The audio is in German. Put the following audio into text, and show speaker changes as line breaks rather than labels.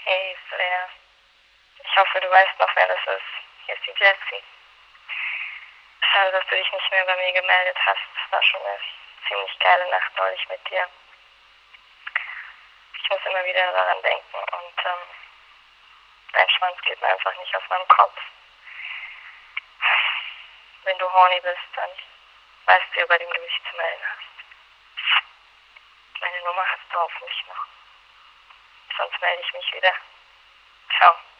Hey, Svea. Ich hoffe, du weißt noch, wer das ist. Hier ist die Jessie. Schade, dass du dich nicht mehr bei mir gemeldet hast. Es war schon eine ziemlich geile Nacht neulich mit dir. Ich muss immer wieder daran denken und dein Schwanz geht mir einfach nicht aus meinem Kopf. Wenn du horny bist, dann weißt du, über den du dich zu melden hast. Meine Nummer hast du hoffentlich noch. Sonst melde ich mich wieder. Ciao.